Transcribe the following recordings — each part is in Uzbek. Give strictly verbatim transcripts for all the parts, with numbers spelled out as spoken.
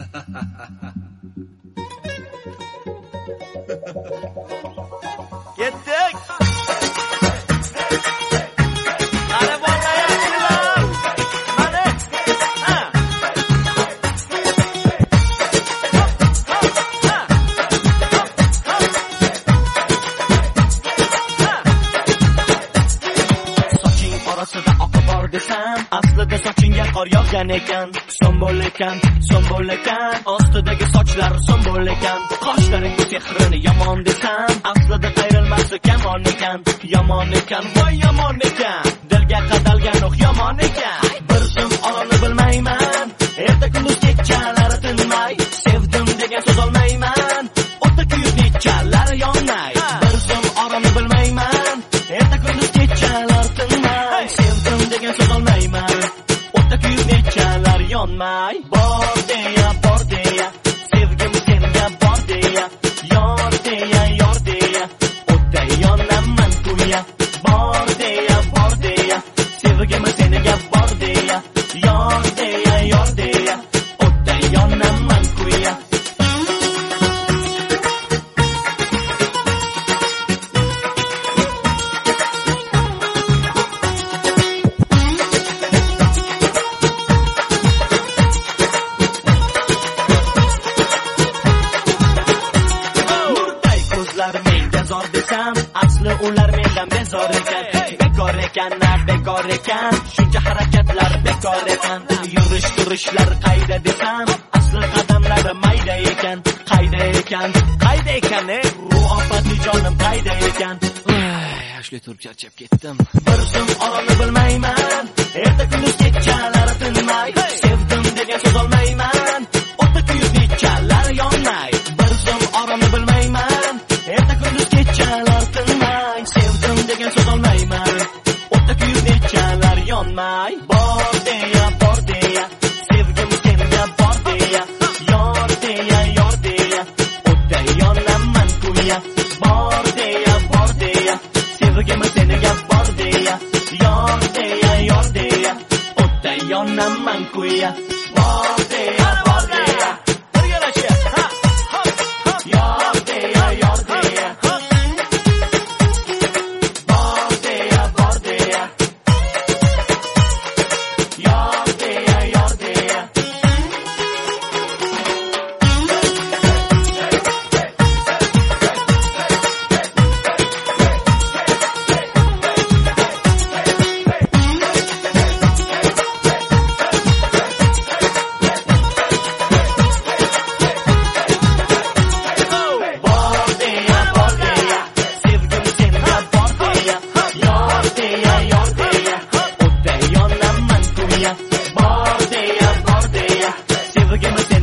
Ketdik. Mana bolayapsizlar. Mana. Ha. Soching orasida oqib bor desam, aslida sochingga qor yog'gan ekan. Sombol ekan, sombol ekan, ostidagi sochlar sombol ekan. Qoshlaring sehrini yomon desam, aslida qayrilmasi kamon ekan. Yomon ekan, voy yomon ekan. Dilga qadalgan o'q yomon ekan. Bir zum orani bilmayman, erta kunduz kechalari tinmay, sevdim degan so'z olmayman. O'ta kuyib nechalar yonnay. Bir zum orani bilmayman, erta kunduz kechalari tinmay, sevdim degan so'z olmayman. O'ta kuyib nechalar yonmay. Bor deya, bor deya, sevgim senga bor deya, yor deya, yor deya, o'ta yonaman kuya. Bor deya, bor deya, sevgim senga bor deya, yor deya, yor deya, o'ta yonaman kuya. Menga zor desam, asli ular mendan bezor ekan. Bekor ekan, na bekor ekan, shuncha harakatlar bekor ekan. Yurish turishlar qayda desam, asli qadamlari mayda ekan. Qayda ekan, qayda ekan, e ruhopatli jonim qayda ekan. Yoshli turib charchab ketdim. Bir zum orani bilmayman, erta kunduz kechalari tinmay, sevdim degan so'z olmayman. O'ta kuyib nechalar yonnay. Bir zum orani bilmayman, erta kunduz kechalar tinmay, sevdim degan so'z olmayman. O'ta kuyib nechalar yonmay. Bor deya, bor deya, sevgim senga bor deya, yor deya, yor deya, o'ta yonaman kuya. Bor deya, bor deya, sevgim senga bor deya, yor deya, yor deya, o'ta yonaman kuya. Bor deya, bor deya, birgalashib, ha, ha, ha, yor deya, yor deya.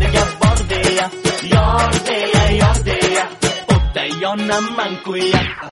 Yonaman kuya.